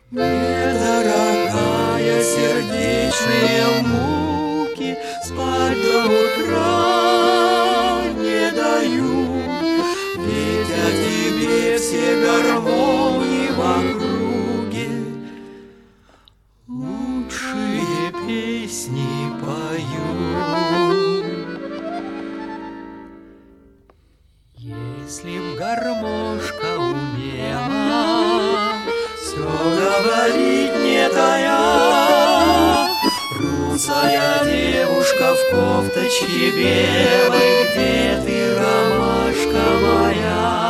Недорогая, сердечные муки спать до утра не дают, ведь о тебе все гармонии в округе лучшие песни поют. Если б гармошка умела все говорить не тая, русая девушка в кофточке белой, где ты, ромашка моя?